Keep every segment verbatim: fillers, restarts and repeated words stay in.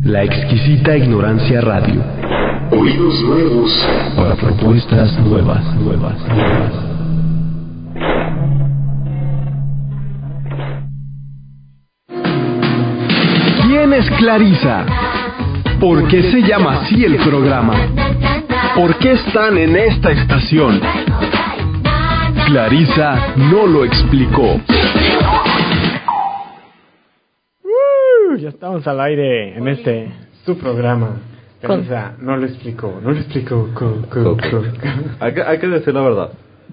La exquisita ignorancia radio. Oídos nuevos para propuestas nuevas, nuevas, nuevas. ¿Quién es Clarisa? ¿Por qué se llama así el programa? ¿Por qué están en esta estación? Clarisa no lo explicó. Uh, ya estamos al aire en este su programa. Clarisa no lo explicó, no lo explicó. Co, co, co. Hay que, hay que decir la verdad.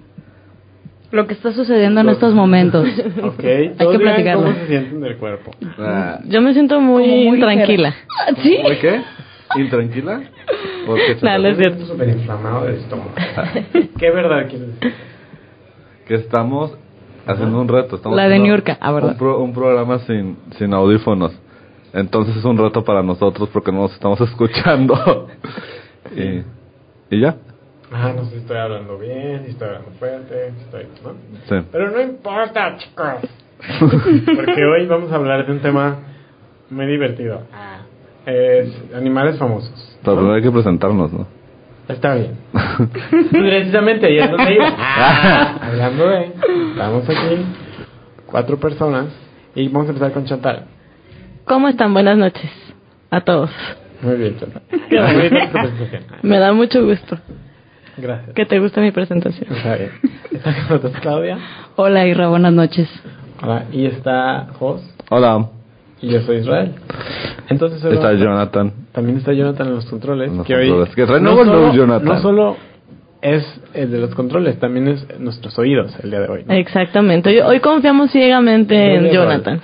Lo que está sucediendo en estos momentos. Ok, hay que platicarlo. ¿Cómo se sienten del cuerpo? Ah, Yo me siento muy, muy tranquila. ¿Sí? ¿Muy qué? ¿Intranquila? ¿Por qué se No, no es Estoy cierto. súper inflamado del estómago. ¿Qué verdad quieres decir? Que estamos haciendo un reto. Estamos La de haciendo Niurka, ah, ¿verdad? un, pro, un programa sin, sin audífonos. Entonces es un reto para nosotros porque no nos estamos escuchando. y, y ya. Ah, no sé si estoy hablando bien, si estoy hablando fuerte, si estoy... ¿no? Sí. Pero no importa, chicos. Porque hoy vamos a hablar de un tema muy divertido. Es animales famosos. Pero primero hay que presentarnos, ¿no? Está bien. Precisamente, ahí es donde iba. Ah, hablando de... Estamos aquí, cuatro personas, y vamos a empezar con Chantal. ¿Cómo están? Buenas noches a todos. Muy bien, Chantal. Qué bonita tu presentación. Me da mucho gusto Gracias. que te guste mi presentación. Está bien. Está con nosotros Claudia. Hola, Irra, buenas noches. Hola, y está Jos. Hola. Y yo soy Israel. Entonces hoy Está vamos a- Jonathan. También está Jonathan en los controles. En los que controles. Hoy Que trae no, nuevo solo, look, Jonathan. no solo es el de los controles, también es nuestros oídos el día de hoy, ¿no? Exactamente. Hoy, hoy confiamos ciegamente en Muy bien, Jonathan.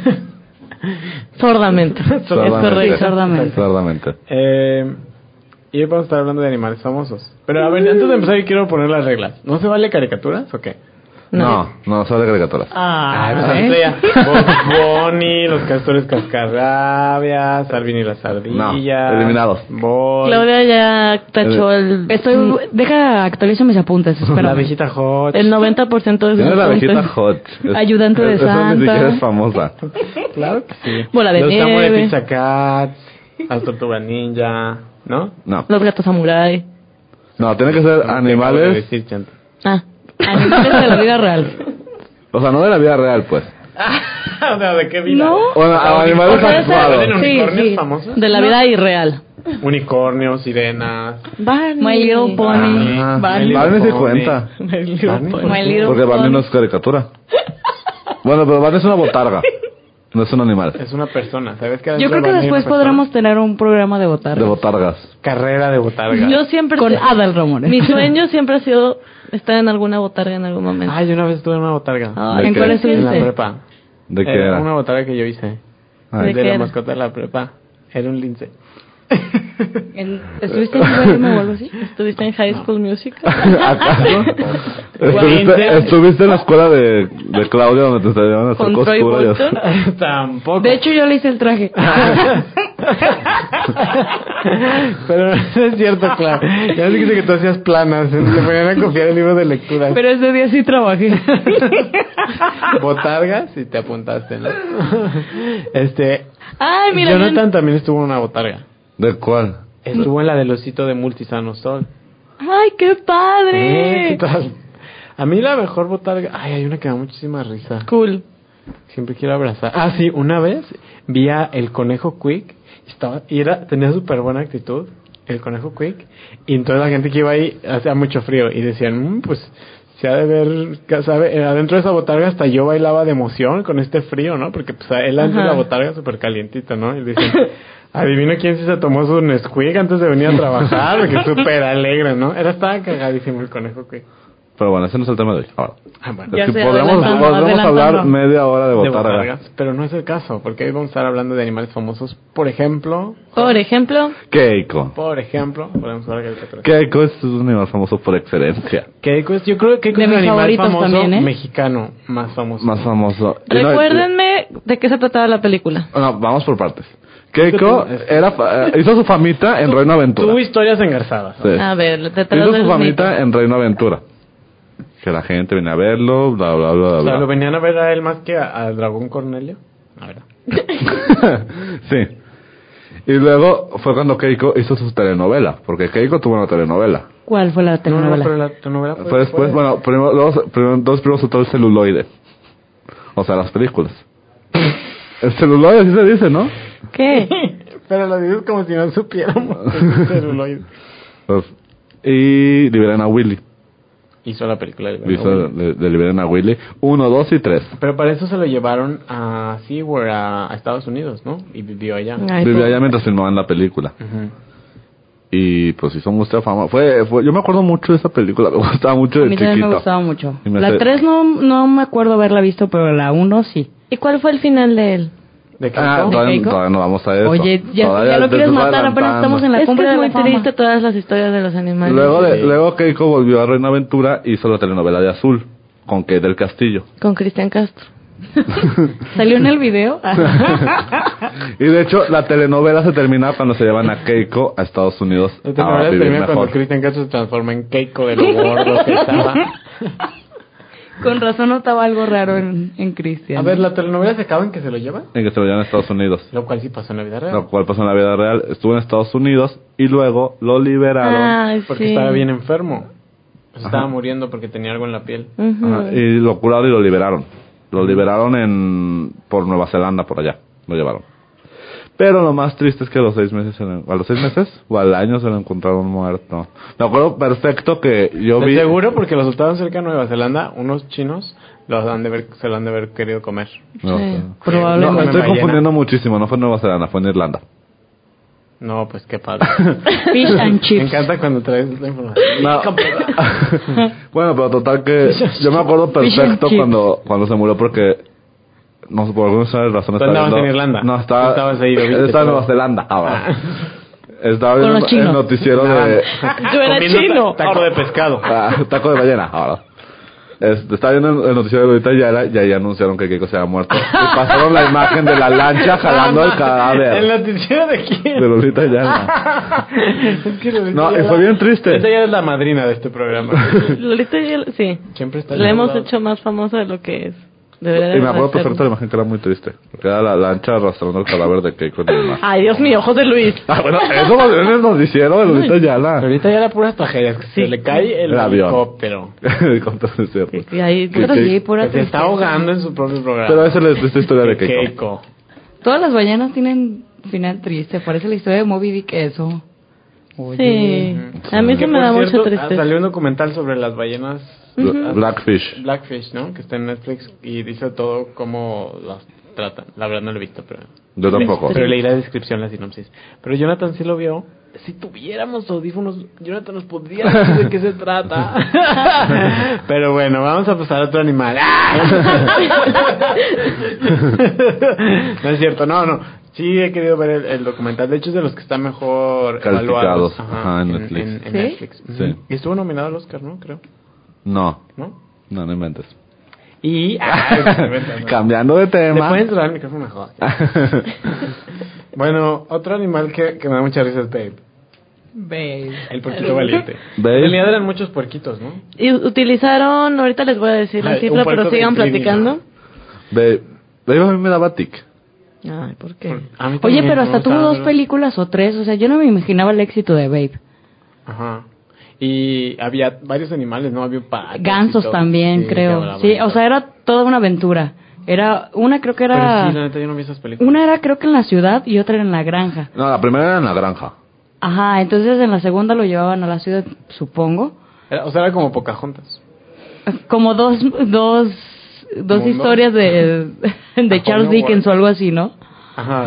Sordamente. Es Sordamente. correcto. Sordamente. Claramente. Eh, y hoy vamos a estar hablando de animales famosos. Pero a ver, antes de empezar, yo quiero poner las reglas. ¿No se vale caricaturas o qué? No, no, solo de caricaturas. Ah, Ah, pues ¿eh? estrella. Bob Bunny, los castores cascarrabias, Alvin y las ardillas. No, eliminados. Boy, Claudia ya tachó el... Estoy, deja actualizo mis apuntes, la espera. viejita Hot. El noventa por ciento de sus ¿Quién es la apuntes. viejita Hot? Es- Ayudante de es- esa Santa. ni siquiera es famosa. Claro que sí. Bola de Los Samurai nieve. Pizza Cats, las Tortugas Ninja, ¿no? No, Los gatos samurai. no, tiene que ser No te acabo de animales. decir, Chanta. Ah. Animales de la vida real. O sea, no de la vida real, pues. O sea, ¿de qué vida? No. Bueno, a animales Puede ser, actuados. ¿tienen Sí, unicornios sí. famosos? De la vida irreal. Unicornios, sirenas. Barney. My Little Pony. Ah, Barney. My Barney sí Pony. cuenta. My Little Barney, Pony. ¿por My qué? Little Porque Barney Pony. no es caricatura. Bueno, pero Barney es una botarga. No es un animal. Es una persona, ¿sabes qué? Yo creo que después podremos tener un programa de De botargas. botargas. Carrera de botarga. Yo siempre... Con Adal Ramón. Mi sueño siempre ha sido estar en alguna botarga en algún momento. Ay, yo una vez estuve en una botarga. Ay, ¿De ¿En qué? cuál En la estuviste? prepa. ¿De qué Era era? una botarga que yo hice. Ay. ¿De de qué la era? mascota de la prepa. Era un lince. En- ¿Estuviste en Guaymas o algo así? ¿Estuviste en High School Musical? ¿Acaso? ¿Estuviste, estuviste en la escuela de, de Claudia donde te enseñaban a hacer ¿Con Troy costura? y así? Bolton? Tampoco. De hecho, yo le hice el traje. Pero no es cierto, claro. Ya sé que tú hacías planas. Te ponían a copiar el libro de lectura. Pero ese día sí trabajé. Botargas y te apuntaste, ¿no? Este. Ay, mira. Jonathan también estuvo en una botarga. ¿De cuál? Estuvo en la del osito de Multisano Sol. Ay, qué Eh, ¿Qué padre. tal? A mí la mejor botarga... Ay, hay una que da muchísima risa. Cool. Siempre quiero abrazar. Ah, sí, una vez vi a el conejo Quick. Estaba, y era, tenía súper buena actitud, el conejo Quick. Y entonces la gente que iba ahí hacía mucho frío. Y decían, mmm, pues, se ha de ver, ¿sabe? Adentro de esa botarga hasta yo bailaba de emoción con este frío, ¿no? Porque pues él antes Ajá. la botarga súper calientita, ¿no? Y dicen, adivina quién sí se tomó su Nesquik antes de venir a trabajar, porque súper alegre, ¿no? Era, estaba cagadísimo el conejo Quick. Pero bueno, ese no es el tema de hoy. Ahora, Ah, bueno. Ya es que sé, podremos, adelantando, podremos adelantando. hablar media hora de De botarga. botargas, pero no es el caso, porque hoy vamos a estar hablando de animales famosos. Por ejemplo, Por ejemplo, Keiko. por ejemplo, podemos hablar de caricaturas. Keiko es un animal famoso por excelencia. Keiko es, yo creo que Keiko De es el mis animal favoritos famoso también, ¿eh? mexicano más famoso. Más famoso. Y no, recuérdenme de qué se trataba la película. y- no, vamos por partes. Keiko era, fa- eh, hizo su famita en Reino Aventura. Tuvo historias engarzadas. Sí. A ver, detrás Hizo del su famita mito. en Reino Aventura. Que la gente venía a verlo, bla, bla, bla, bla. O sea, bla. lo venían a ver a él más que a- al dragón Cornelio. A ver. Sí. Y luego fue cuando Keiko hizo su telenovela, porque Keiko tuvo una telenovela. ¿Cuál fue la No, no, telenovela? pero la telenovela fue, Fue después, bueno, primero, dos, primero, dos primero soltó el celuloide. O sea, las películas. El celuloide, así se dice, ¿no? ¿Qué? Pero lo dices como si no supiéramos que es un celuloide. Pues, y Liberen a Willy. Hizo la película de Hizo de, de Liberen a Willy. Uno, dos y tres. Pero para eso se lo llevaron a SeaWorld, a, a Estados Unidos, ¿no? Y vivió allá. Ay, Vivía pues, allá mientras filmaban la película. Ujú. Y pues hizo mucha fama. Fue, fue, yo me acuerdo mucho de esa película. Me gustaba mucho a de mí también chiquito. me gustaba mucho. Y me La sé- tres no, no me acuerdo haberla visto, pero la uno sí. ¿Y cuál fue el final de él? ¿De qué? Ah, ¿De todavía, Keiko? todavía no vamos a eso. Oye, ya, Todavía ya lo te quieres estoy matar, apenas adelantando. estamos en la Es que cumbre es de muy la fama. triste todas las historias de los animales. Luego, de, Sí. luego Keiko volvió a Reina Aventura y hizo la telenovela de Azul con Kate del Castillo. Con Cristian Castro. ¿Salió en el video? Y de hecho, la telenovela se termina cuando se llevan a Keiko a Estados Unidos La a telenovela vivir termina mejor. cuando Cristian Castro se transforma en Keiko de lo gordo que estaba. Con razón notaba algo raro en, en Cristian. A ver, ¿la telenovela se acaba en que se lo llevan? En que se lo llevan a Estados Unidos. Lo cual sí pasó en la vida real. Lo cual pasó en la vida real. Estuvo en Estados Unidos y luego lo liberaron. Ay, Porque sí. estaba bien enfermo. Se estaba Ajá. muriendo porque tenía algo en la piel. Ujú. Ajá, y lo curaron y lo liberaron. Lo liberaron en por Nueva Zelanda, por allá. Lo llevaron. Pero lo más triste es que a los seis meses, se lo- a los seis meses o al año se lo encontraron muerto. Me acuerdo perfecto que yo De vi. seguro porque lo soltaron cerca de Nueva Zelanda, unos chinos los han de ver, se lo han de haber querido comer. No, Sí. sé. Probablemente. No, me estoy Ballena. confundiendo muchísimo. No fue en Nueva Zelanda, fue en Irlanda. No, pues qué padre. Fish and Me chips. encanta cuando traes esta información. No. Bueno, pero total que yo me acuerdo Fish and perfecto chips. cuando cuando se murió porque no sé por alguna razón ¿Tú estaba andabas viendo- en Irlanda? No, estaba Estabas ahí, lo viste estaba en todo. Nueva Zelanda ahora. Ah. Estaba Con viendo los chinos. el noticiero de Yo era Comiendo chino. ta- taco de pescado. ah, taco de ballena ahora. Este, estaba viendo el, el noticiero de Lolita Ayala y ahí anunciaron que Keiko se había muerto. Y pasaron la imagen de la lancha jalando el ¿El cadáver noticiero de quién? de Lolita Ayala. Es que Lolita No, y Ayala- fue bien triste. Lolita Ayala es la madrina de este programa. Lolita ya- sí. Siempre está La hemos ayudando. hecho más famosa de lo que es. Debería Y me acuerdo de perfecto de ser. la imagen que era muy triste. Porque era la lancha arrastrando el cadáver de Keiko en el mar. Ay, Dios mío, José Luis. Ah, bueno, eso va en el noticiero de Lolita Ayala. Lolita Ayala puras tragedias. que Se le cae el, El avión. helicóptero. Con todo es cierto. Y ahí, Que- Pero que- sí, pura Que se está tristeza. ahogando en su propio programa. Pero esa es la triste historia de Que Keiko. Keiko. Todas las ballenas tienen final triste. Parece la historia de Moby Dick eso. Sí. A mí sí Que, me por da mucha cierto, tristeza. Salió un documental sobre las ballenas Bla- Blackfish. Blackfish, ¿no? Que está en Netflix y dice todo cómo las tratan. La verdad no lo he visto, pero... Yo tampoco. Pero leí la descripción, la sinopsis. Pero Jonathan sí lo vio. Si tuviéramos audífonos, Jonathan nos podría decir de qué se trata. Pero bueno, vamos a pasar a otro animal. No es cierto, no, no. Sí he querido ver el, el documental. De hecho, es de los que están mejor Calificados, evaluados. ajá, en Netflix. En, en ¿Sí? Netflix. Sí. Ujú. Y estuvo nominado al Oscar, ¿no? Creo. No, ¿No? no, no inventes. Y... Ah, Cambiando de ¿Le tema. pueden cerrar el micrófono mejor? Bueno, otro animal que, que me da mucha risa es Babe. Babe. El puerquito valiente. Babe. En realidad eran muchos puerquitos, ¿no? Y utilizaron, ahorita les voy a decir la Ay, un cifra, puerco pero de sigan Trini, platicando. Babe. Babe a mí me daba tic. Ay, ¿por qué? A mí Oye, también pero me hasta tuvo gustaba dos verlo. películas o tres. O sea, yo no me imaginaba el éxito de Babe. Ajá. Y había varios animales, ¿no? Había patos y Gansos todo. también, Sí, que creo. hablaban Sí, y o todo. sea, era toda una aventura. Era una creo que Pero era sí, la neta, yo no vi esas películas. una era creo que en la ciudad y otra era en la granja. No, la primera era en la granja. Ajá, entonces en la segunda lo llevaban a la ciudad, supongo. Era- o sea, era como Pocahontas. Como dos dos dos ¿Mundo? historias de de Ah, Charles no, Dickens güey. o algo así, ¿no? Ajá.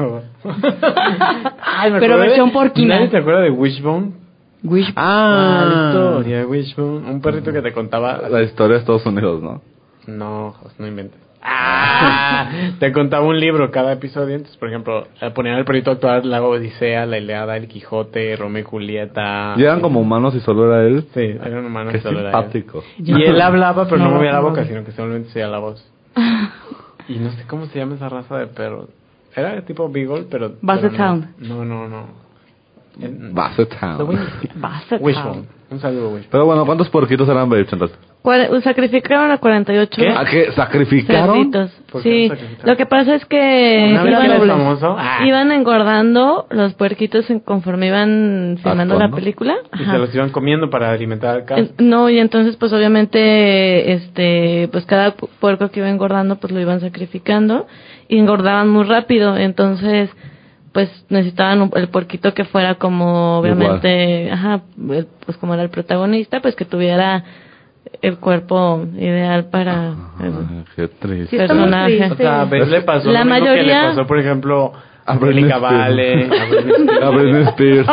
Ay, me Pero acordé de- versión porquina. ¿Nadie se acuerda de Wishbone? Wish. Ah, la historia de Wishbone. Un perrito que te contaba... La historia de Estados Unidos, ¿no? No, Jos, no inventes. Ah, te contaba un libro cada episodio. Entonces, por ejemplo, eh, ponían al perrito a actuar la Odisea, la Ilíada, el Quijote, Romeo y Julieta. Y eran como humanos y solo era él. Sí, eran humanos. Qué solo era él. simpático. Y él hablaba, pero no, No, movía la no. boca, sino que solamente se la voz. Y no sé cómo se llama esa raza de perros. Era tipo Beagle, pero... Basset pero no. Hound. No, no, no. En- Basset The Hound. Win- Basset Wishbone. Hound. Un saludo, Wishbone. Pero bueno, ¿cuántos porquitos eran Babe, Chantal? Cuare- sacrificaron a cuarenta y ocho ¿Qué? ¿A qué? ¿Sacrificaron? cerditos. ¿Por qué Sí, los sacrificaron? lo que pasa es que Una vez iban, que eres dobles. famoso, ah, Iban engordando los puerquitos en- conforme iban filmando la ¿Actuando? película. y Ajá. se los iban comiendo para alimentar al cast. Eh, No, y entonces pues obviamente este pues cada pu- puerco que iba engordando pues lo iban sacrificando y engordaban muy rápido, entonces pues necesitaban un- el puerquito que fuera como obviamente, ajá, el- pues como era el protagonista, pues que tuviera el cuerpo ideal para el Ay, qué triste. Sí, está muy personaje. triste. O sea, a Beth le pasó La lo mismo que le mayoría- pasó, por ejemplo, A a Britney Angélica Vale, a Britney Spears, A Britney Spears.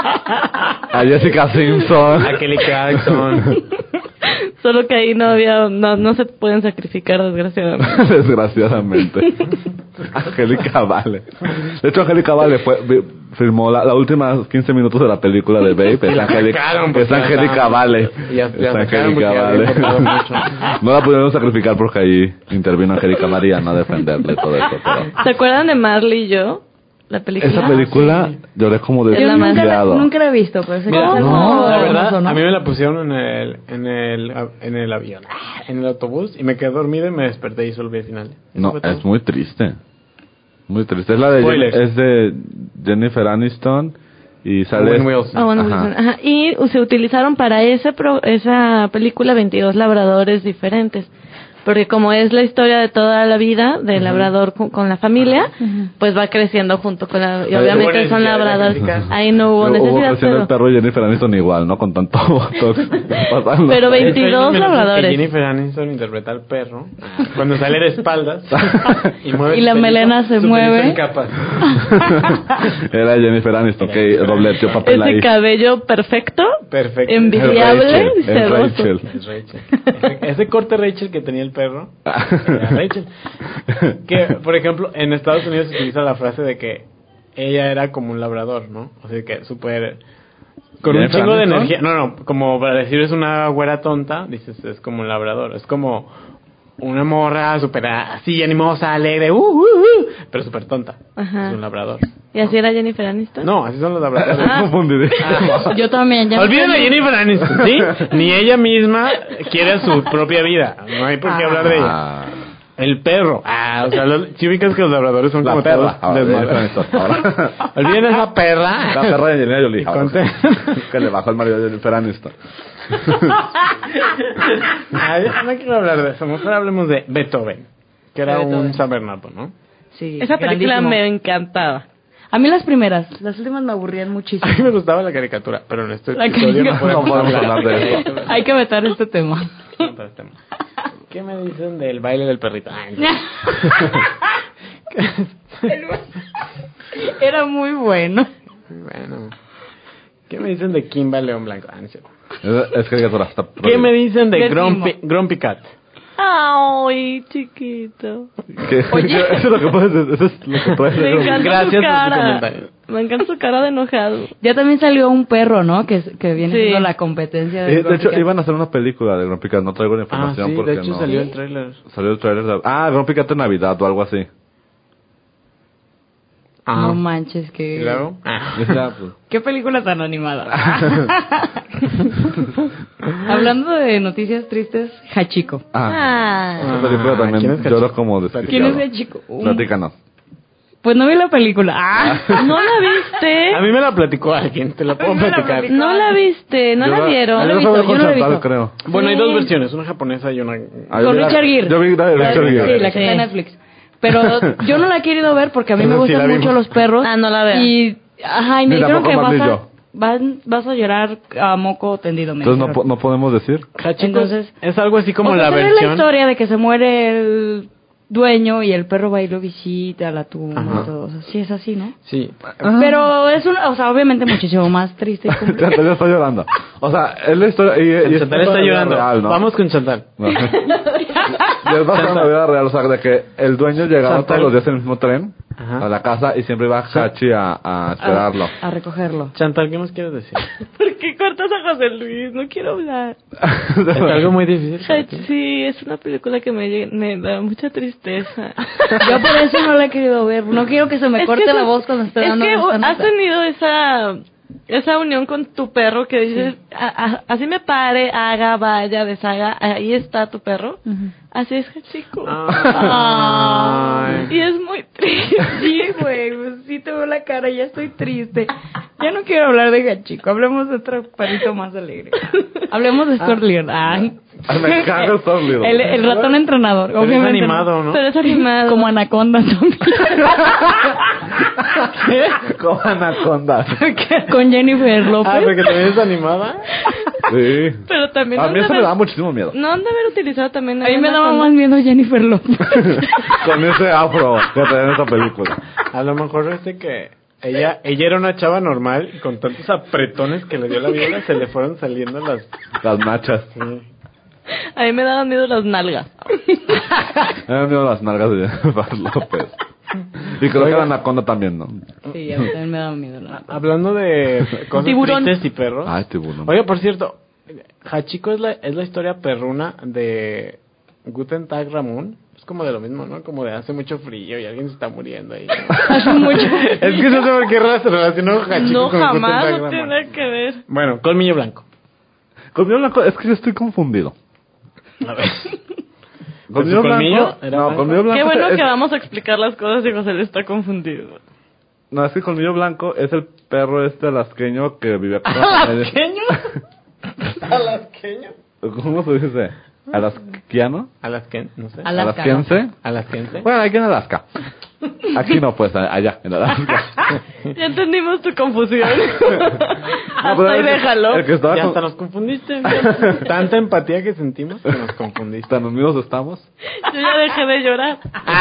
A Jessica Simpson. a Kelly Clarkson. Solo que ahí no había, no, no se pueden sacrificar desgraciadamente. Desgraciadamente. Angélica Vale. De hecho, Angélica Vale fue, vi- filmó la, la última quince minutos de la película de Babe. Es la Angélica, sacaron, es porque ya Angélica estaba- Vale. ya- ya Es sacaron porque Angélica ya Vale. había importado mucho. No la pudieron sacrificar porque ahí intervino Angélica Mariana a defenderle todo eso. Pero ¿Se acuerdan de Marley y yo? La película. esa película lloré como Es Yo la más- nunca, la, desviado. nunca la he visto, pero sé que Mira, es algo no, la verdad, famoso, ¿no? a mí me la pusieron en el, en el, en el avión, en el autobús, y me quedé dormido y me desperté y solo vi el final. Eso No, fue todo. es muy triste. Muy triste. Es la de Spoilers. es de Jennifer Aniston y sale Owen Wilson. Ah, bueno, Ajá. Wilson. Ajá. Y se utilizaron para ese pro- esa película veintidós labradores diferentes. Porque como es la historia de toda la vida del labrador con, con la familia, pues va creciendo junto con la... Y Ay, obviamente hubo son necesidad de labradores. sacrificar. Ahí no hubo Hubo necesidad, creciendo el pero... perro y Jennifer Aniston igual, ¿no? Con tanto botox pasando. Pero De hecho, hay veintidós un menos labradores. que Jennifer Aniston interpreta al perro cuando sale de espaldas y, mueve Y su la pelito, melena se su pelito mueve. en capas. Era Jennifer Aniston que dobleteó papel Ese ahí. cabello perfecto, Perfecto. envidiable, Es Rachel, es sedoso. Rachel. Es Rachel. Ese, ese corte Rachel que tenía el perro era Rachel. Que, por ejemplo, en Estados Unidos se utiliza la frase de que ella era como un labrador, ¿no? O sea, que súper... Con un ¿Jennifer chingo de Aniston? energía. No, no, como para decir es una güera tonta, dices, es como un labrador. Es como una morra súper así, animosa, alegre, uh, uh, uh, pero súper tonta. Ajá. Es un labrador. ¿Y así era Jennifer Aniston? No, así son los labradores. Confundidísimo. Yo también. Ya Olviden a Jennifer Aniston, ¿sí? Ni ella misma quiere su propia vida. No hay por qué hablar de ella. Ah, El perro. Ah, o sea, los, si ubicas que los labradores son la como perra. todos Ahora, desmadrosos. Jennifer Aniston, ahora. Olviden esa perra. La perra de Angelina Jolie. Y ahora. conté. Que le bajó el marido de Jennifer Aniston. Ay, no quiero hablar de eso. Mejor hablemos de Beethoven, que era De Beethoven. un San Bernardo, ¿no? Sí, Esa película grandísimo. me encantaba. A mí las primeras, las últimas me aburrían A muchísimo. mí me gustaba la caricatura, pero en este La episodio no caricatura. podemos, No podemos hablar de eso. Hay que meter este tema. No, para este tema. ¿Qué me dicen del baile del perrito? Ay, no. Era muy bueno. Bueno. ¿Qué me dicen de Kimba León Blanco? Ah, no es cierto. Es, es caricatura. Está ¿Qué me dicen de Pésimo. Grumpy, Grumpy Cat? Ay, chiquito. ¿Qué? Oye. Eso es lo que puedes eso es lo que puedes Me decir. encanta Gracias su por tu cara. comentario. Me encanta su cara de enojado. Ya también salió un perro, ¿no? Que, que viene Sí. siendo la competencia de Eh, de hecho, Grumpy Cat. iban a hacer una película de Grumpy Cat. No traigo la Ah, información sí, porque de hecho no. salió el tráiler. Salió el trailer de... Ah, Grumpy Cat en Navidad o algo así. Ah. No manches, ¿Y que... luego? Ah. Y ya, pues. ¿Qué película tan animada? Hablando de noticias tristes, Hachiko. Ah, Ah. esa película ¿quién también es lloro Hachiko? como ¿Quién desquiciado. es Hachiko? Un- Platícanos. Pues no vi la película. Ah. ¿No la viste? A mí me la platicó alguien, te la puedo A mí me la platicar. platicó. No la viste, no Yo la la- vieron. yo la he la visto, fui a ver yo con no la he Chantal, visto. creo. Bueno, hay Sí. dos versiones, una japonesa y una... Ah, yo Con vi la- Richard Gere. Yo vi la de Richard Sí, Gere. la que está en Sí. Netflix. Pero yo no la he querido ver porque a mí me Entonces sí gustan la mucho vimos. los perros. Ah, no la veo. Y, ajá, y me Ni dijeron tampoco que vas Marley a, yo. van- vas a llorar a moco tendido. Me Entonces no, dijeron. po- no podemos decir. Hachiko Entonces- es algo así como O sea, la se ve versión... la historia de que se muere el dueño y el perro va y lo visita a la tumba Ajá. y todo. O sea, sí es así, ¿no? Sí. Pero es una, o sea, obviamente muchísimo más triste. y complicado. Chantal ya está llorando. O sea, es la historia... Y, y es Chantal está basada en la llorando. vida real, ¿no? Vamos con Chantal. No. Y es basada en la vida real, o sea, de que el dueño llegaba Chantal. todos los días en el mismo tren Ajá. a la casa y siempre iba Hachi a, a esperarlo. A, a recogerlo. Chantal, ¿qué nos quieres decir? ¿Por qué cortas a José Luis? No quiero hablar. Es algo muy difícil. para Ay, ti. sí, es una película que me, lle- me da mucha tristeza. Yo por eso no la he querido ver. No quiero que se me Es corte que la eso- voz cuando esté es dando que esta has nota. tenido esa esa unión con tu perro que dices, a, a, así me pare, haga, vaya, deshaga, ahí está tu perro. Uh-huh. Así es, chico. Ay. Y es muy triste. Sí, güey, pues sí te veo la cara, ya estoy triste. Ya no quiero hablar de Hachico, hablemos de otro perrito más alegre. Hablemos de Storlier. Ay. Me cago Storlier. El, el ratón entrenador, pero obviamente. Es animado, ¿no? Pero es animado. Como Anaconda también. ¿Qué? Como Anaconda. Con Jennifer López. Ah, porque también es animada. Sí. Pero también A mí eso haber, me da muchísimo miedo. no han de haber utilizado también. A mí me daba más miedo Jennifer López. Con ese afro que trae en esa película. A lo mejor este que ella ella era una chava normal y con tantos apretones que le dio la viola se le fueron saliendo las... Las machas. Sí. A mí me daban miedo las nalgas. Me dan miedo las nalgas de Jennifer López. Y creo Oiga. que la Anaconda también, ¿no? Sí, a mí también me daba miedo. ¿No? Hablando de cosas Tiburón. tristes y perros. Ay, tiburón. Oye, por cierto, Hachiko es la, es la historia perruna de Guten Tag Ramón. Es como de lo mismo, ¿no? Como de hace mucho frío y alguien se está muriendo ahí. Hace mucho. Es que no sé por qué se relacionó Hachiko No, con jamás, Guten Tag no Ramón. tiene nada que ver. Bueno, Colmillo Blanco. Colmillo blanco, es que yo estoy confundido. A ver. Colmillo ¿Su colmillo blanco. era No, blanco? colmillo blanco. Qué bueno es, que vamos a explicar las cosas y José le está confundido. No, es que colmillo blanco es el perro este alasqueño que vivía con ¿Alasqueño? ¿Alasqueño? ¿Cómo se dice? ¿Alasquiano? ¿Alasquén? No sé. Alaska. ¿Alasquense? ¿Alasquense? Bueno, aquí en Alaska. Aquí no, pues, allá, en Alaska. Ya entendimos tu confusión. No, Hasta pero ahí el que- déjalo. El que estaba Ya con- hasta nos confundiste. Tanta empatía que sentimos que nos confundiste. tan unidos estamos. Yo ya dejé de llorar.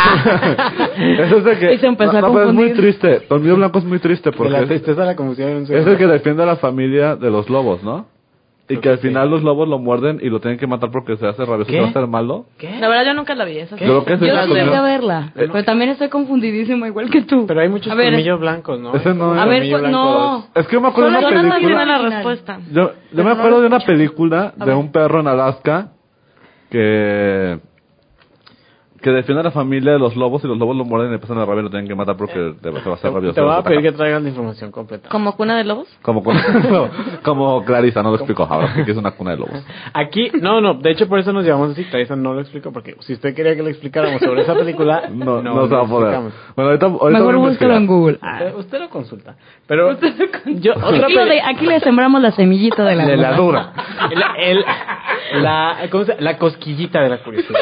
Eso es de que... Y se empezó no, a no, pero es muy confundir. triste. Colmillo blanco es muy triste De porque la es, tristeza a la confusión en un es segundo. el que defiende a la familia de los lobos, ¿no? Y que al final los lobos lo muerden y lo tienen que matar porque se hace rabioso y ¿Qué? se va a hacer malo. ¿Qué? La verdad yo nunca la vi. Esa ¿Qué? Yo creo que ese Yo es sí colmillo- quería verla, pero también estoy confundidísima igual que tú. Pero hay muchos A ver, colmillos blancos, ¿no? Ese no A es. ver, Colmillo cu- blanco no. dos. Es que yo me acuerdo de Solo una Jonathan tiene película... la respuesta. Yo, yo me acuerdo de una película de un perro en Alaska que... que defiende a la familia de los lobos y los lobos lo muerden y le pasan la rabia y lo tienen que matar porque se va a hacer rabioso. Te voy a pedir que traigas la información completa. ¿Como cuna de lobos? Como, con- como Clarisa, no lo explico ahora, que es una cuna de lobos. Aquí, no, no, de hecho por eso nos llamamos así, Clarisa no lo explico, porque si usted quería que le explicáramos sobre esa película, No, no, no, se va a lo poder. explicamos. Bueno, ahorita, ahorita Mejor voy a búscalo en investigar. Google. Usted, usted lo consulta. Pero yo, otra Aquí, lo de- peli- aquí le sembramos la semillita de la de la duda. dura. El, el- la, ¿cómo se- la cosquillita de la curiosidad.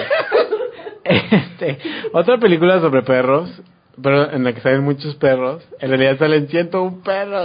Este, otra película sobre perros, pero en la que salen muchos perros. En realidad salen ciento un perros.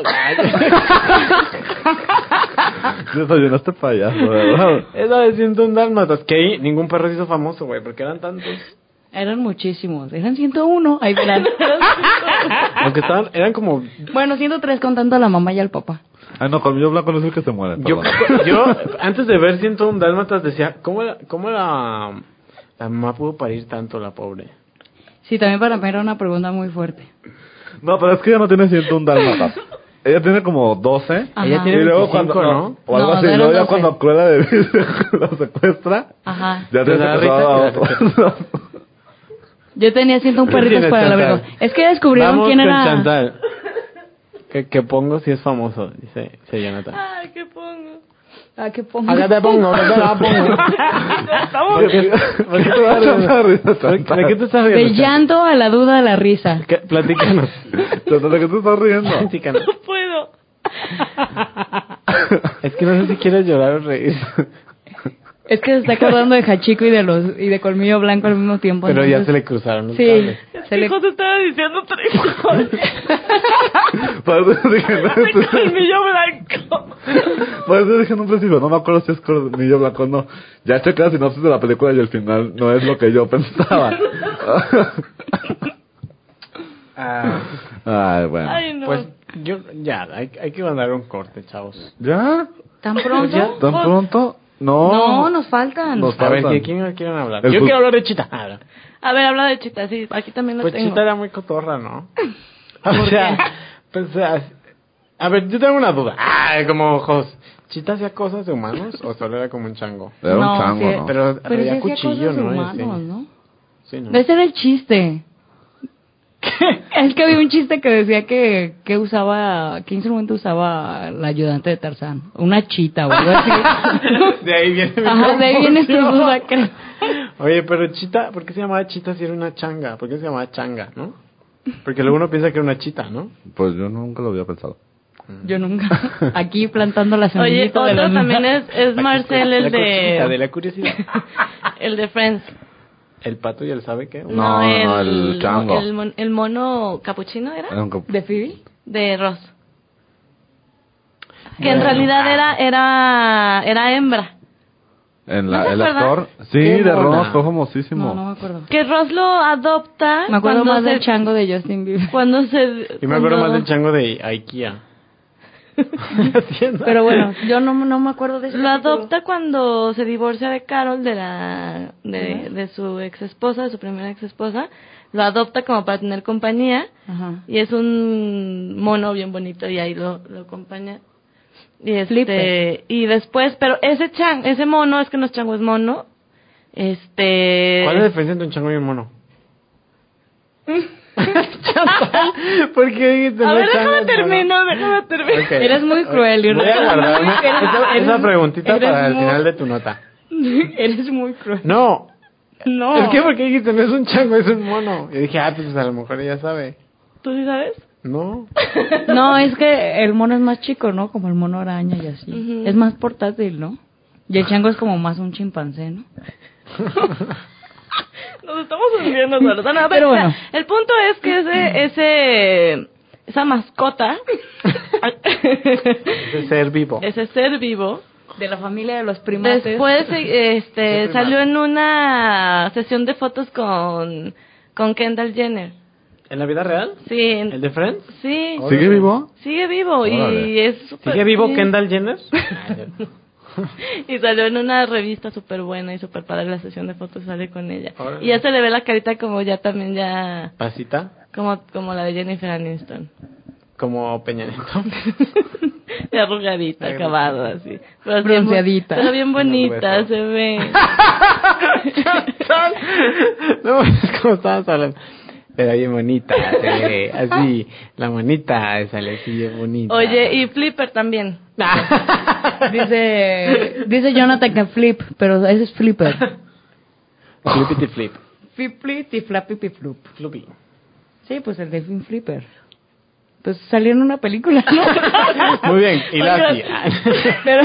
Desayunaste payaso, ¿verdad? Esa de ciento un dálmatas, que ahí ningún perro se hizo famoso, güey, porque eran tantos. Eran muchísimos, eran ciento uno, ahí verán. Aunque estaban, eran como... Bueno, ciento tres contando a la mamá y al papá. Ah, no, colmillo blanco no es el que se muere. Yo, perdón. yo, antes de ver ciento un dálmatas, decía, ¿cómo, la, cómo la, la mamá pudo parir tanto, la pobre? Sí, también para mí era una pregunta muy fuerte. No, pero es que ella no tiene ciento un dálmatas. Ella tiene como doce. Ajá. Ella tiene Y luego veinticinco, cuando, ¿no? o algo No, así, eran luego ya doce. cuando Cruella de Vil lo secuestra, Ajá. ya ¿Te tiene da secuestrado a risa? otros. Yo tenía ciento un ¿Qué perritos tienes, para la Chantal? verga. Es que descubrieron Vamos quién con era. Chantal. ¿Qué, qué pongo si es famoso? Dice, dice Jonathan. Ay, ¿qué pongo? Ah, ¿qué pongo? Acá te pongo, acá te la pongo. ¿Por qué, por qué te vas riendo? ¿Por- ¿De qué te estás De riendo? llanto a la duda a la risa. ¿Qué? Platícanos. Chantal, ¿de qué te estás riendo? Platícanos. No puedo. Es que no sé si quieres llorar o reír. Es que se está acordando de Hachiko y de los y de Colmillo Blanco al mismo tiempo. Pero ya entonces- se le cruzaron los Sí, cables. se le... Hijo, te estaba diciendo tres cosas. Por eso dije, no, De colmillo blanco. por eso dije en un principio, no me acuerdo si es colmillo blanco o no. Ya chequé la sinopsis de la película y el final no es lo que yo pensaba. Ah, Ay, bueno. Ay, no. pues yo, ya, hay, hay que mandar un corte, chavos. ¿Ya? ¿Tan pronto? Ya. ¿Tan pronto? No. No, nos faltan. Nos A ver, faltan. ¿de quién quieren hablar? El Yo fut- quiero hablar de Chita. Ah, no. A ver, habla de Chita, sí. Aquí también lo Pues tengo. Chita era muy cotorra, ¿no? O sea, pues, a a ver, yo tengo una duda. Ah, como ojos. ¿Chita hacía cosas de humanos o solo era como un chango? Era un No, chango, sí, ¿no? Pero Pero traía sí hacía cuchillo, cosas de ¿no? Y humanos, así. ¿no? Sí, ¿no? Ese era el chiste. Es que había un chiste que decía que, que usaba, ¿qué instrumento usaba la ayudante de Tarzán? Una chita o algo así. De ahí viene mi Ajá, de ahí viene tu confusión. duda, creo. Oye, pero chita, ¿por qué se llamaba chita si era una changa? ¿Por qué se llamaba changa, no? Porque luego uno piensa que era una chita, ¿no? Pues yo nunca lo había pensado. Yo nunca. Aquí plantando la Oye, semillita de otro la también es, es Marcel, el La cosita de de... la curiosidad. El de Friends. ¿El pato y el sabe qué? No, no, el chango. El, mon- el mono capuchino, ¿era? Era un comp- ¿De Phoebe? De Ross. Que en Bueno. realidad era era era hembra. En ¿No la, se el acuerdan? actor, sí, Qué de mona. Ross, fue famosísimo. No, no me acuerdo. Que Ross lo adopta Me acuerdo cuando más se, del chango de Justin Bieber. cuando se Y me acuerdo cuando- más del chango de IKEA. Hacienda. Pero bueno, yo no, no me acuerdo de eso. Lo adopta cuando se divorcia de Carol, de la de, de su ex esposa, de su primera ex esposa. Lo adopta como para tener compañía. Ajá. Y es un mono bien bonito y ahí lo, lo acompaña. Y este, Flipper. y después, pero ese chan, ese mono, es que no es chango, es mono. Este... ¿Cuál es la diferencia entre un chango y un mono? ¿Por qué dijiste A no ver, chango, déjame mono? termino, déjame termino. Ok. Eres muy cruel, Voy a Leonardo. guardarme Eres- esa, eres- esa preguntita eres para el muy- final de tu nota. Eres muy cruel. No, No. es que porque dijiste no es un chango, es un mono. Y dije, ah, pues a lo mejor ella sabe. ¿Tú sí sabes? No. No, es que el mono es más chico, ¿no? Como el mono araña y así. Ujú. Es más portátil, ¿no? Y el chango es como más un chimpancé, ¿no? Nos estamos hundiendo solos. No, no, Pero bueno. El punto es que ese, ese, esa mascota, De ser vivo. ese ser vivo, De la familia de los primates. después eh, este Ese salió primate. en una sesión de fotos con, con Kendall Jenner. ¿En la vida real? Sí, en- ¿El de Friends? sí, ¿Sigue vivo? sigue vivo y Órale. es súper- ¿Sigue vivo sí. Kendall Jenner? Y salió en una revista súper buena y súper padre la sesión de fotos, sale con ella. Órale. Y ya se le ve la carita como ya también ya, ¿Pasita? como, como la de Jennifer Aniston. Como Peña Nieto. De arrugadita, Ay, acabado así. Pero bien Bronceadita. bo- Pero bien bonita, Beso. se ve. No, es como estabas hablando. Pero bien bonita, se ve así, la monita sale así bien bonita. Oye, y Flipper también. Dice, dice Jonathan que flip, pero ese es flipper. Flippity flip. Flip, flip, y flappy, pi, flup. Floppy. Sí, pues el delfín flipper. Pues salió en una película, ¿no? Muy bien, y la Oigan, Pero,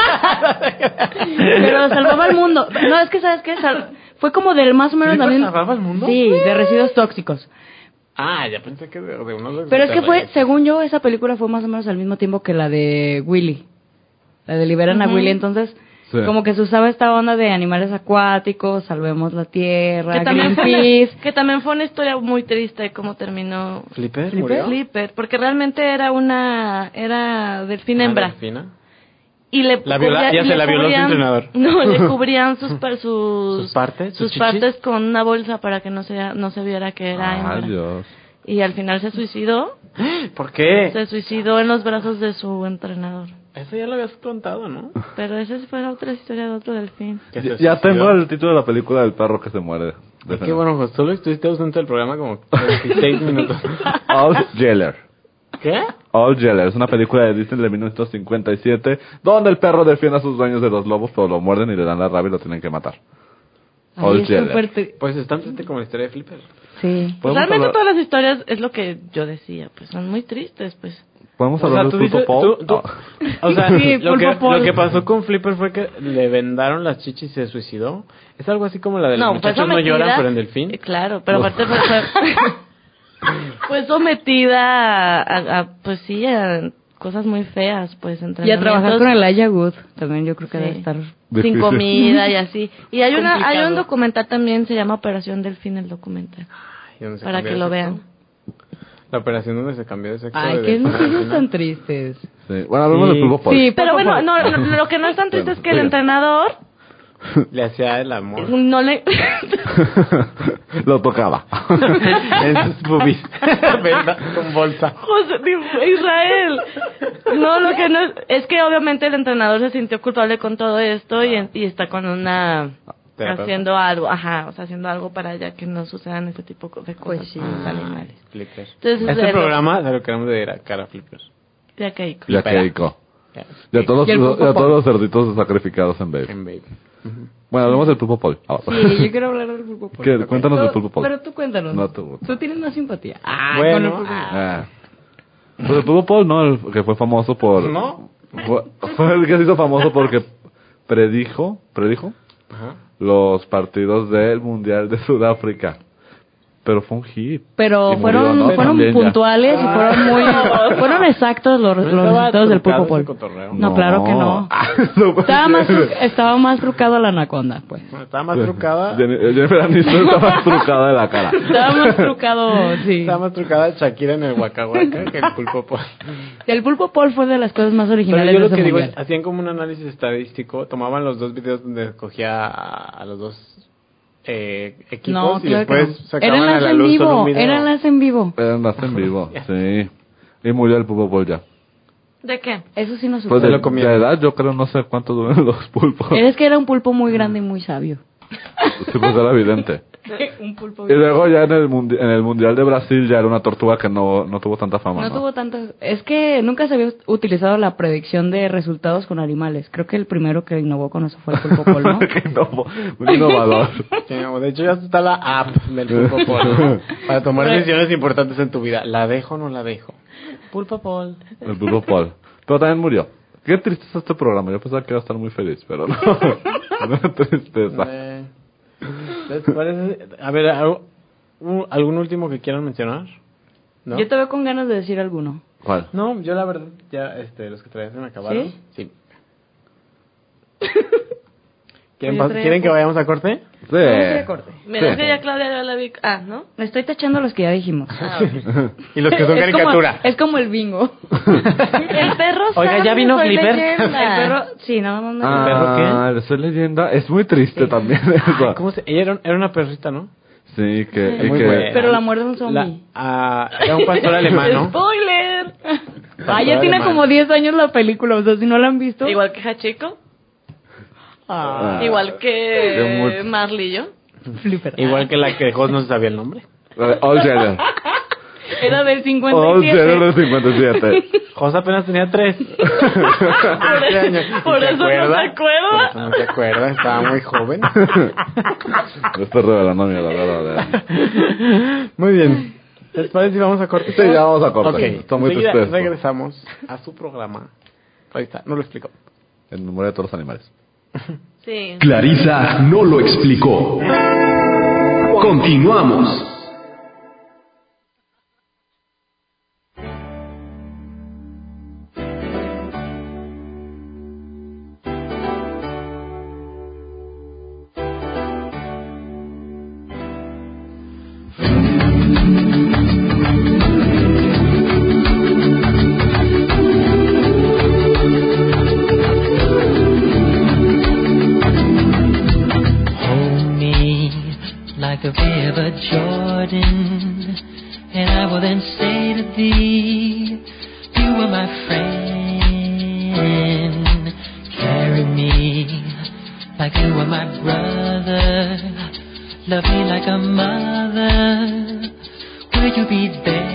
pero salvaba el mundo. No, es que, ¿sabes qué? Sal- fue como del más o menos ¿Flipper también. salvaba el mundo? Sí, de residuos tóxicos. Ah, ya pensé que de, de unos Pero es que fue, de- según yo, esa película fue más o menos al mismo tiempo que la de Willy. La de Liberan a Ujú. Willy, entonces, Sí. como que se usaba esta onda de animales acuáticos, salvemos la tierra, Que también, fue Greenpeace. una, que también fue una historia muy triste cómo terminó ¿Flipper? ¿Flipper? murió? Flipper, porque realmente era una, era delfín hembra. Ah, delfina. Y le La viola- cubría- ya se le la violó su cubrían- entrenador. No, le cubrían sus par- sus, ¿Sus partes? ¿Sus sus chichis? partes con una bolsa para que no se no se viera que era Ay, hembra. Dios. Y al final se suicidó, ¿Por qué? se suicidó en los brazos de su entrenador. Eso ya lo habías contado, ¿no? Pero esa sí fue la otra historia de otro delfín. Que Ya, se ya tengo suicidó. el título de la película del perro que se muere. Ay, qué bueno, José. Solo estuviste ausente del programa como veintiséis minutos. All Yeller. ¿Qué? All Yeller es una película de Disney de mil novecientos cincuenta y siete donde el perro defiende a sus dueños de los lobos, pero lo muerden y le dan la rabia y lo tienen que matar. Ay, All es Yeller. súper tri- Pues es tan triste como la historia de Flipper. Sí. Pues ¿Podemos realmente hablar- todas las historias es lo que yo decía, pues son muy tristes, pues. ¿Podemos O sea, hablar tú del Pulpo dices, Paul? tú, tú- Ah. o sea, Sí, lo, Pulpo que, Paul. lo que pasó con Flipper fue que le vendaron las chichis y se suicidó. Es algo así como la de los No, fue muchachos no sometida. lloran, pero en delfín. Eh, Claro, pero aparte fue, fue, fue sometida a, a- a, pues sí, a cosas muy feas, pues Y a trabajar con el Elijah Wood, también yo creo que Sí. debe estar... sin Difícil. comida y así. Y hay una hay Complicado. un documental también, se llama Operación Delfín el documental, ¿Y dónde se para cambió que de lo sexo? vean. La operación donde se cambió de sexo. Ay, de qué delfín a noticias delfina. tan tristes. Sí. Bueno, hablemos Sí. del Pulpo Paul. Sí, Pero Pulpo bueno, Paul. no, no, lo que no es tan triste Bueno, es que el sigue. entrenador Le hacía el amor. no le Lo tocaba. En sus boobies. Venda con bolsa. José, digo, Israel. No, lo que no es, es que obviamente el entrenador se sintió culpable con todo esto y, y está con una terapeuta. haciendo algo, ajá, o sea, haciendo algo para ya que no sucedan este tipo de cosas Pues sí. con los Ah, animales. Flipper. Entonces, este de lo- programa se lo queremos de ir a cara Flipper. Ya que Ya Espera. Keiko. Ya. Y a todos, Y el los- Pulpo y a todos Pol. los cerditos sacrificados en Baby. En Baby. Ujú. Bueno, hablemos del pulpo Paul. ahora. Sí, yo quiero hablar del pulpo Paul. ¿Qué? Ok. Cuéntanos del Tú- pulpo Paul. Pero tú cuéntanos. No, tú. Tú tienes más simpatía. Ah, Bueno, con el pulpo ah. Paul. Ah. Pues el pulpo Paul, ¿no? El que fue famoso por... ¿No? Fue, fue el que se hizo famoso porque predijo, predijo Ajá. los partidos del Mundial de Sudáfrica. Pero fue un hit. Pero Y fueron, murió, ¿no? fueron También ya. puntuales y fueron muy... Fueron exactos los, los estaba resultados del trucado pulpo ese Paul. cotorreo. No, claro que no. No puede Estaba más, ser. tru- estaba más trucado la anaconda, pues. Estaba más trucada. Jenny- Jennifer Aniston está más trucada de la cara. Estaba más trucado, sí. Estaba más trucada Shakira en el Waka Waka que el pulpo Paul. El pulpo Paul fue de las cosas más Pero originales yo de lo ese que digo es, mundial. hacían como un análisis estadístico, tomaban los dos videos donde escogía a, a los dos eh, equipos No, y claro que después no. sacaban Eran a las la en luz solo un vivo, video. eran las en vivo. Eran más en vivo, sí. Y murió el pulpo Paul ya. ¿De qué? Eso sí no supe. Pues Se de, lo comieron. de edad yo creo no sé cuánto duran los pulpos. Es que era un pulpo muy grande y muy sabio. Sí, pues era evidente. Un pulpo Y luego ya en el, mundi- en el Mundial de Brasil ya era una tortuga que no, no tuvo tanta fama, No ¿no? tuvo tantas... Es que nunca se había utilizado la predicción de resultados con animales. Creo que el primero que innovó con eso fue el pulpo Paul, ¿no? Qué innovo- muy innovador. Sí, no, de hecho ya está la app del pulpo Paul, ¿no? Para tomar decisiones importantes en tu vida. ¿La dejo o no la dejo? Pulpo Paul. El pulpo Paul. Pero también murió. Qué triste es este programa. Yo pensaba que iba a estar muy feliz, pero no. Una tristeza. Eh, ¿les parece? A ver, ¿algo- un- ¿algún último que quieran mencionar? ¿No? Yo te veo con ganas de decir alguno. ¿Cuál? No, yo la verdad, ya este, los que traían se me acabaron. ¿Sí? Sí. ¿Quieren, Yo pas- traía ¿quieren que po- vayamos a corte? Sí. Vamos a ir a corte. Mira, Sí. que ya Claudia ya la vi. Ah, ¿no? Me estoy tachando los que ya dijimos. Ah, ok. Y los que son Es caricatura. como, es como el bingo. El perro Oiga, sabe, ¿ya vino soy Flipper? leyenda. El perro... Sí, nada más me... Ah, ¿el soy leyenda? Es muy triste también eso. Ay, ¿cómo se? Ella era, era una perrita, ¿no? Sí, que... y Muy que buena. Pero la muerde un zombie. La, ah, era un pastor alemán, ¿no? ¡Spoiler! Ah, Pastor ya tiene alemán. como diez años la película, o sea, si no la han visto... Igual que Hachiko. Ah. Igual Qué que mucho. Marley y yo. Flipper. Igual que la que Jos no se sabía el nombre. La de All Jenner. Era del cincuenta All y Jenner siete. del cincuenta y siete. Jos apenas tenía tres. Por eso no se acuerda. Por eso no se acuerda, estaba muy joven. Me estoy revelando mi verdadera. Muy bien. ¿Les parece si vamos a corte? Sí, ya vamos a corte. Ok, Está muy enseguida triste esto. regresamos a su programa. Ahí está, no lo explico. En memoria de todos los animales. Sí. Clarisa no lo explicó. Continuamos. Hold me like the river Jordan, and I will then say to thee, you are my friend. Carry me like you are my brother. Love me like a mother. Will you be there?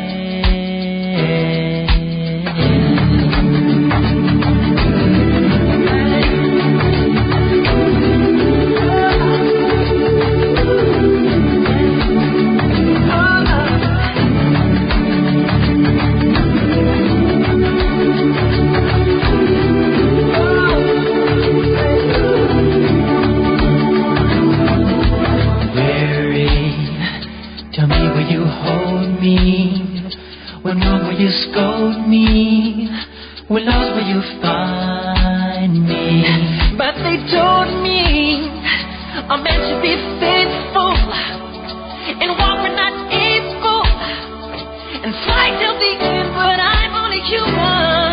Weary, tell me, will you hold me? When wrong, will you scold me? When lost, will you find me? But they told me a man should be faithful and walk when not able and fight till the end, but I'm only human.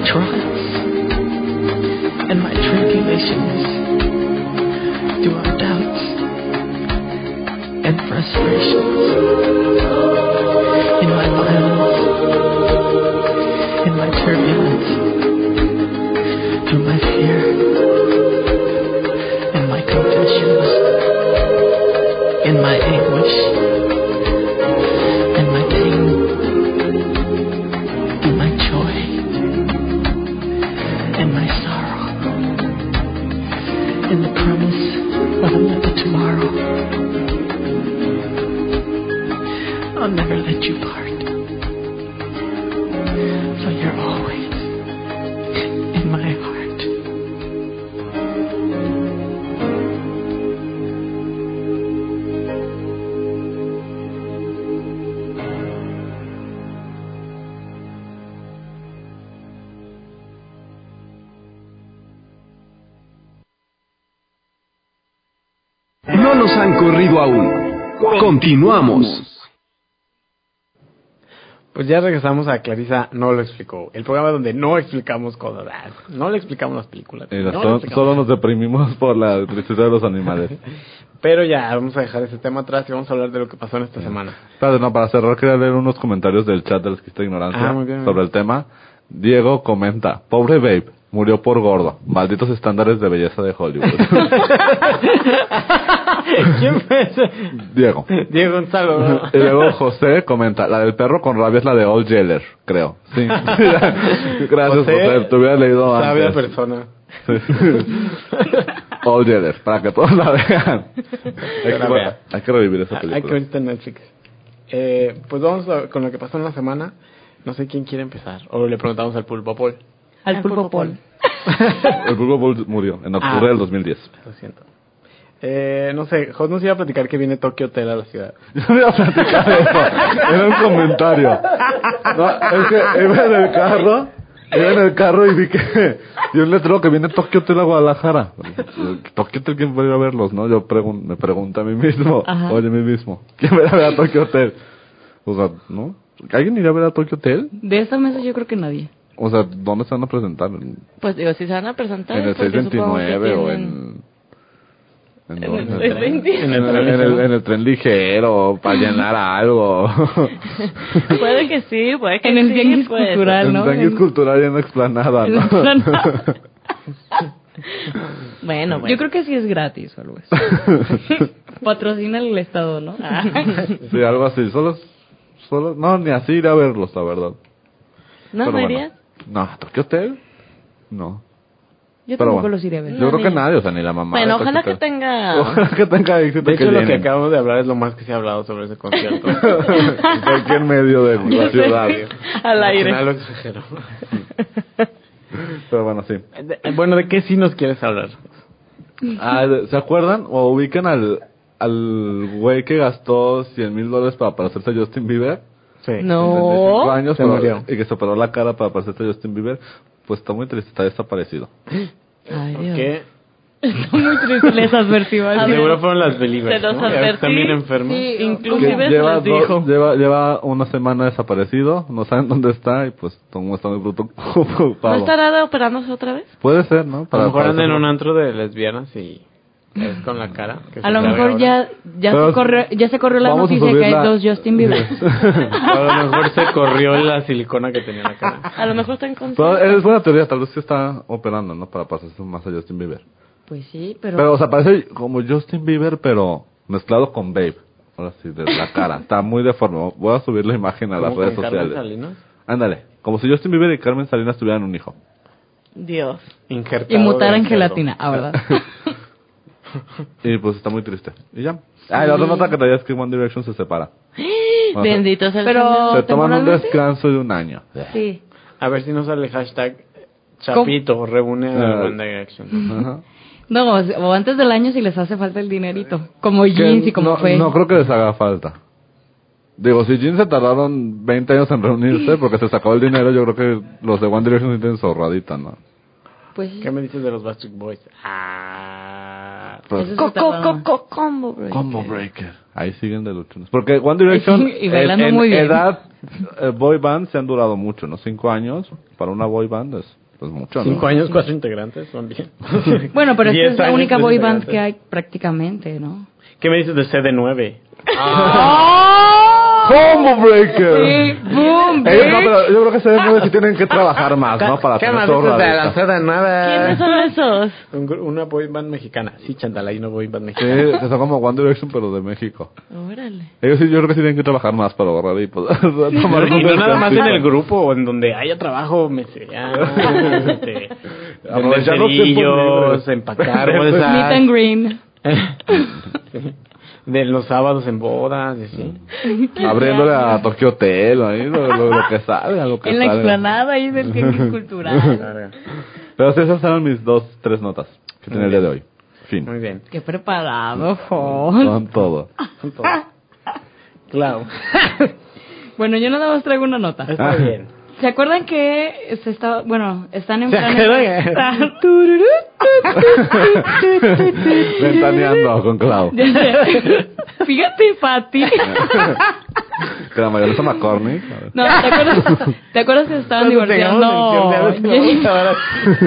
trials and my tribulations, through our doubts and frustrations, in my violence, in my turbulence, through my fear and my confessions, in my anguish and my pain, through my joy and my sorrow, in the promise of another tomorrow. I'll never let you part, for you're always in my heart. No nos han corrido aún. Continuamos. Pues ya regresamos a Clarisa No Lo Explicó, el programa donde no explicamos cosas, no le explicamos las películas. Y no solo, explicamos solo nos deprimimos por la tristeza de los animales. Pero ya, vamos a dejar ese tema atrás y vamos a hablar de lo que pasó en esta semana. Espérate, no, para cerrar quería leer unos comentarios del chat de los que está ignorancia Ah, muy bien, muy sobre bien. el tema. Diego comenta, pobre Babe, murió por gordo, malditos estándares de belleza de Hollywood. ¿Quién fue ese? Diego. Diego Gonzalo. ¿no? Y luego José comenta, la del perro con rabia es la de Old Yeller, creo. Sí. Gracias, José, te hubiera leído antes. Sabia persona. Old Yeller, para que todos la vean. Hay la que, vean. hay que revivir esa Ah, hay que película. ver esta en Netflix. Eh, pues vamos a- con lo que pasó en la semana. No sé quién quiere empezar. O le preguntamos al Pulpo Paul. Al pulpo Paul. El Pulpo Bowl murió en octubre Ah. del dos mil diez. Lo siento. Eh, no sé, Jos nos iba a platicar que viene Tokyo Hotel a la ciudad. Yo no iba a platicar de eso. Era un comentario. No, es que iba en el carro, iba en el carro y vi que y un letrero que viene Tokyo Hotel a Guadalajara. Tokyo Hotel, ¿quién va a ir a verlos? No, yo pregun- me pregunto a mí mismo, Ajá. oye, a mí mismo, ¿quién va a ir a ver a Tokyo Hotel? O sea, ¿no? ¿Alguien irá a ver a Tokyo Hotel? De esta mesa yo creo que nadie. O sea, ¿dónde se van a presentar? ¿En, Pues digo, si se van a presentar. en el porque supongo que seiscientos veintinueve o tienen- en... En, En el dónde? seiscientos veintinueve. En el, en el- en el tren ligero, para llenar algo. Puede que sí, puede que En el sí, tianguis pues. cultural, En ¿no? Tianguis En- Cultural y en Explanada, en ¿no? Explanada. Bueno, bueno. Yo creo que sí es gratis o algo así. Patrocina el Estado, ¿no? Sí, algo así. Solo, solo, no, ni así ir a verlos, la verdad. ¿No, Pero no bueno. irías? No, ¿a Tokyo Hotel? No. Yo Pero tampoco bueno. los iré a ver. Yo No, creo ni que yo. nadie, o sea, ni la mamá. Bueno, de ojalá Tokyo que Hotel. tenga... Ojalá que tenga éxito. De hecho, que lo que llenen. acabamos de hablar es lo más que se ha hablado sobre ese concierto. En cualquier medio de la ciudad. Al Al aire. final lo exagero. Pero bueno, sí. De- bueno, ¿de qué sí nos quieres hablar? Ah, ¿se acuerdan o ubican al al güey que gastó cien mil dólares para parecerse a Justin Bieber? Sí. No. treinta y cinco años Se pero- murió. y que se operó la cara para parecerse a Justin Bieber. Pues está muy triste, está desaparecido. Ay, ¿Por Dios. qué? Está muy triste. Les advertí. ¿vale? Seguro fueron las believers, Se los ¿no? Ya advertí. están bien enfermos. Sí, Que inclusive lleva, les dos- dijo. lleva, lleva una semana desaparecido, no saben dónde está y pues todo está muy bruto. ¿No estará operándose otra vez? Puede ser, ¿no? A lo mejor anda en hacerlo. un antro de lesbianas y es con la cara. que A se lo carga mejor ahora. ya, ya, Pero se corrió, ya se corrió la vamos a noticia que hay subirla- dos Justin Bieber. A lo mejor se corrió la silicona que tenía en la cara. A lo mejor está en Pero conciencia. es buena teoría, tal vez se está operando, ¿no? Para pasarse más a Justin Bieber. Pues sí, pero... Pero, o sea, parece como Justin Bieber, pero mezclado con Babe. Ahora sí, de la cara. Está muy deforme. Voy a subir la imagen a las ¿Cómo redes con Carmen sociales. Salinas? Ándale. Como si Justin Bieber y Carmen Salinas tuvieran un hijo. Dios. Injertado Y mutar de en cerdo. gelatina, ah, ¿verdad? Y pues está muy triste. Y ya. Ah, y la otra nota que traía es que One Direction se separa. O sea, Bendito sea el Pero- Señor. se toman un ¿temporalmente? descanso de un año. Sí. A ver si no sale el hashtag Chapito reúne a Ah. One Direction. Ajá. No, o, o antes del año si les hace falta el dinerito. Como Que jeans y como no, fue. no creo que les haga falta. Digo, si Jeans se tardaron veinte años en reunirse porque se sacó el dinero, yo creo que los de One Direction sí tienen zorradita, ¿no? Pues sí. ¿Qué me dices de los Backstreet Boys? Ah, Pero- Eso sí Co- está co- raro. co- co- combo breaker. Combo Breaker. Ahí siguen de luchones. Porque One Direction, Y- y bailando en, en muy bien. edad, eh, boy band se han durado mucho, ¿no? Cinco años para una boy band es Pues mucho, ¿no? Cinco años, cuatro integrantes, son bien. Bueno, pero esta Diez es la años, única tres boy band integrantes. que hay prácticamente, ¿no? ¿Qué me dices de C D nueve? ¡Combo Breaker! Sí, boom, Ellos no, pero yo creo que se sí tienen que trabajar más, ¿no? Para ¿Qué tener más todo dices de la radical. C D nueve? ¿Quiénes son esos? Un gru- una boy band mexicana. Sí, Chantal, hay una boy band Sí, mexicana. que son como One Direction, pero de México. Órale. Ellos sí, yo creo que sí tienen que trabajar más para ahorrar y poder tomar Y no nada más en el descansito. grupo, o en donde haya trabajo, meserear, este, Aprovechar los tiempos cerillos, libres. empacar Meet bolsas. and green. De los sábados en bodas, y así. Abriéndole a Tokyo Hotel, ahí, lo, lo, lo que salga, lo que En la salga. explanada ahí del Kenny Cultural. Pero sí, esas eran mis dos, tres notas que tenía el día de hoy. Fin. Muy bien. Qué preparado, Jon. Son todo. Son todos. Claro. Bueno, yo nada más traigo una nota. Está bien. ¿Se acuerdan que se está, bueno, están en ¿Se planes? acuerdan? Tururú, Ventaneando con Clau. Fíjate, Pati. Que la mayonesa McCormick. No, ¿te acuerdas, ¿te acuerdas que se estaban Cuando tengamos divorciando? edición de Alex, Jennifer- ahora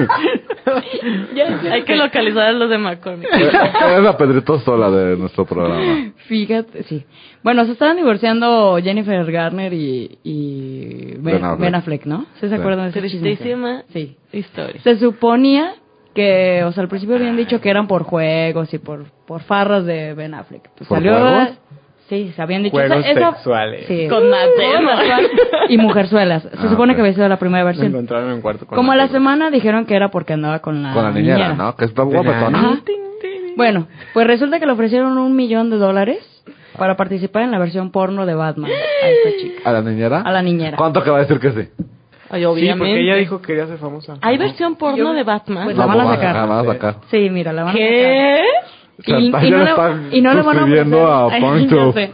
Ya sé. Hay que localizar a los de McCormick. Es la Pedrito Sola de nuestro programa. Fíjate, sí. Bueno, se estaban divorciando Jennifer Garner y, y Ben, Ben Affleck. Ben Affleck, ¿no? ¿Sí se Sí. acuerdan de ese chisme? Tristísima Sí. historia. Se suponía que, o sea, al principio habían dicho que eran por juegos y por, por farras de Ben Affleck. Pues ¿Por salió, juegos? Sí, se habían dicho Juegos esa- esa- sexuales. Sí. Con Matt Juegos Damon. sexuales y mujerzuelas. Se Ah, supone ok. que había sido la primera me versión. encontraron en un cuarto con Como a la Mateo. semana dijeron que era porque andaba con la, Con la niñera, ¿no? Que está guapetona. Ajá. Bueno, pues resulta que le ofrecieron un millón de dólares para participar en la versión porno de Batman a esta chica, ¿A la niñera? a la niñera. ¿Cuánto que va a decir que sí? Ay, Sí, obviamente. porque ella dijo que quería ser famosa. ¿Hay versión porno Yo- de Batman? Pues la van a Vamos sacar. La van a sacar. Sí, mira, la van a sacar. ¿Qué? Y, y Chantal ya no le le- está y no le van a suscribiendo ofrecer- a Ay, Point ya to sé.